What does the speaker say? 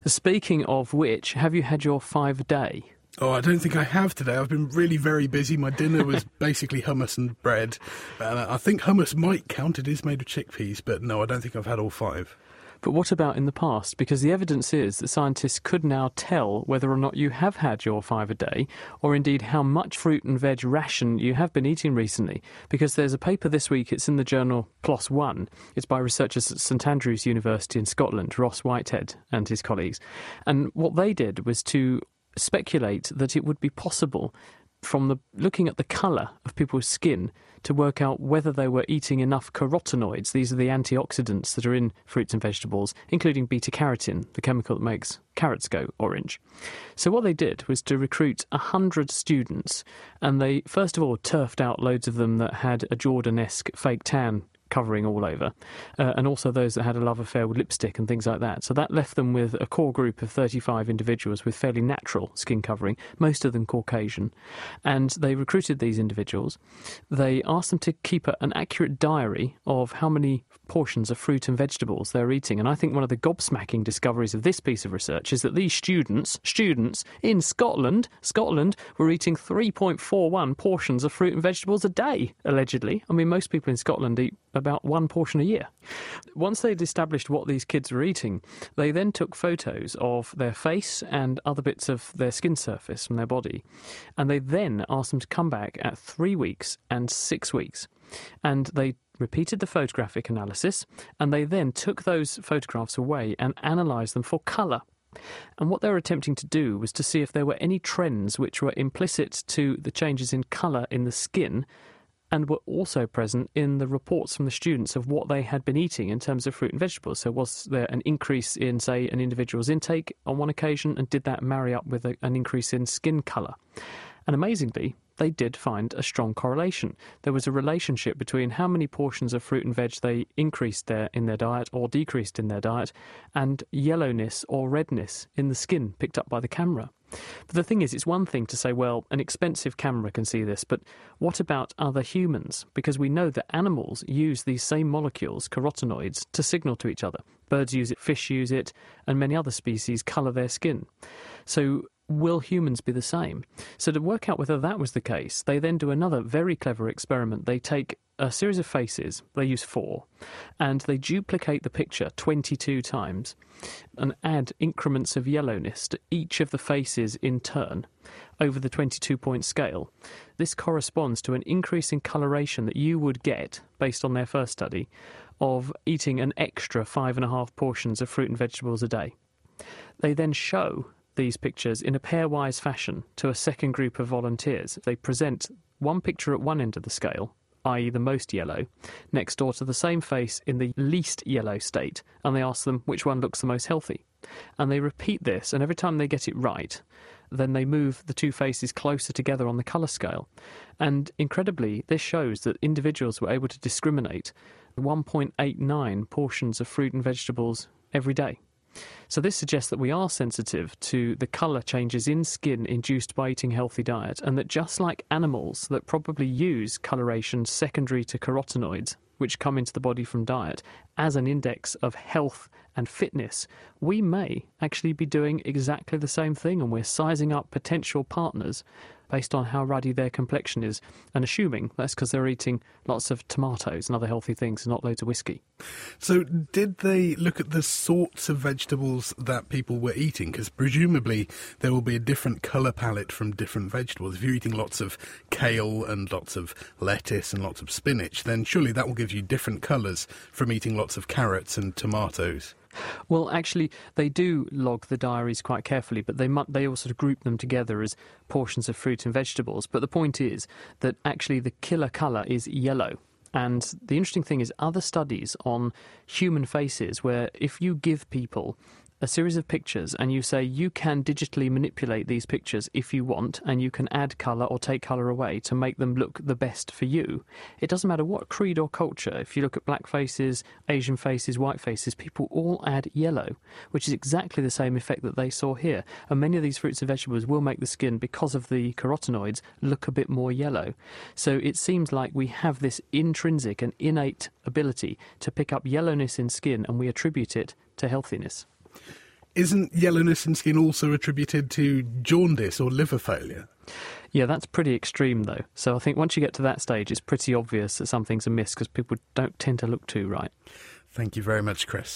Speaking of which, have you had your 5-a-day? Oh, I don't think I have today. I've been really very busy. My dinner was basically hummus and bread. I think hummus might count. It is made of chickpeas, but no, I don't think I've had all 5. But what about in the past? Because the evidence is that scientists could now tell whether or not you have had your 5-a-day, or indeed how much fruit and veg ration you have been eating recently. Because there's a paper this week, it's in the journal PLOS One. It's by researchers at St Andrews University in Scotland, Ross Whitehead and his colleagues. And what they did was to speculate that it would be possible, from looking at the colour of people's skin, to work out whether they were eating enough carotenoids. These are the antioxidants that are in fruits and vegetables, including beta-carotene, the chemical that makes carrots go orange. So what they did was to recruit 100 students, and they first of all turfed out loads of them that had a Jordan-esque fake tan covering all over, and also those that had a love affair with lipstick and things like that. So that left them with a core group of 35 individuals with fairly natural skin covering, most of them Caucasian. And they recruited these individuals. They asked them to keep an accurate diary of how many portions of fruit and vegetables they're eating. And I think one of the gobsmacking discoveries of this piece of research is that these students in Scotland, were eating 3.41 portions of fruit and vegetables a day, allegedly. I mean, most people in Scotland eat about 1 portion a year. Once they'd established what these kids were eating, they then took photos of their face and other bits of their skin surface from their body, and they then asked them to come back at 3 weeks and 6 weeks. And they repeated the photographic analysis, and they then took those photographs away and analysed them for colour. And what they were attempting to do was to see if there were any trends which were implicit to the changes in colour in the skin, and were also present in the reports from the students of what they had been eating in terms of fruit and vegetables. So was there an increase in, say, an individual's intake on one occasion, and did that marry up with an increase in skin colour? And amazingly, they did find a strong correlation. There was a relationship between how many portions of fruit and veg they increased in their diet or decreased in their diet, and yellowness or redness in the skin picked up by the camera. But the thing is, it's one thing to say, well, an expensive camera can see this, but what about other humans? Because we know that animals use these same molecules, carotenoids, to signal to each other. Birds use it, fish use it, and many other species colour their skin. So will humans be the same? So to work out whether that was the case, they then do another very clever experiment. They take a series of faces, they use 4, and they duplicate the picture 22 times and add increments of yellowness to each of the faces in turn over the 22-point scale. This corresponds to an increase in coloration that you would get, based on their first study, of eating an extra 5.5 portions of fruit and vegetables a day. They then show these pictures in a pairwise fashion to a second group of volunteers. They present one picture at one end of the scale, i.e. the most yellow, next door to the same face in the least yellow state, and they ask them which one looks the most healthy. And they repeat this, and every time they get it right, then they move the two faces closer together on the colour scale. And incredibly, this shows that individuals were able to discriminate 1.89 portions of fruit and vegetables every day. So this suggests that we are sensitive to the colour changes in skin induced by eating a healthy diet, and that just like animals that probably use coloration secondary to carotenoids, which come into the body from diet, as an index of health and fitness, we may actually be doing exactly the same thing, and we're sizing up potential partners based on how ruddy their complexion is, and assuming that's because they're eating lots of tomatoes and other healthy things and not loads of whiskey. So did they look at the sorts of vegetables that people were eating? Because presumably there will be a different colour palette from different vegetables. If you're eating lots of kale and lots of lettuce and lots of spinach, then surely that will give you different colours from eating lots of carrots and tomatoes. Well, actually, they do log the diaries quite carefully, but they also group them together as portions of fruit and vegetables. But the point is that actually the killer colour is yellow. And the interesting thing is other studies on human faces where if you give people a series of pictures and you say you can digitally manipulate these pictures if you want, and you can add colour or take colour away to make them look the best for you. It doesn't matter what creed or culture. If you look at black faces, Asian faces, white faces, people all add yellow, which is exactly the same effect that they saw here. And many of these fruits and vegetables will make the skin, because of the carotenoids, look a bit more yellow. So it seems like we have this intrinsic and innate ability to pick up yellowness in skin, and we attribute it to healthiness. isn't yellowness in skin also attributed to jaundice or liver failure? Yeah, that's pretty extreme, though. So I think once you get to that stage, it's pretty obvious that something's amiss because people don't tend to look too right. Thank you very much, Chris.